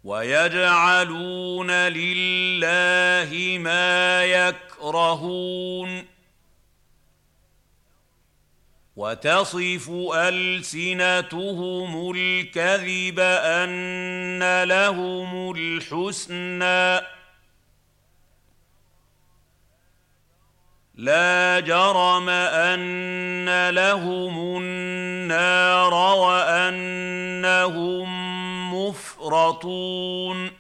وَيَجْعَلُونَ لِلَّهِ مَا يَكْرَهُونَ وَتَصِفُ أَلْسِنَتُهُمُ الْكَذِبَ أَنَّ لَهُمُ الْحُسْنَىٰ لَا جَرَمَ أَنَّ لَهُمُ النَّارَ وَأَنَّهُم مُّفْرَطُونَ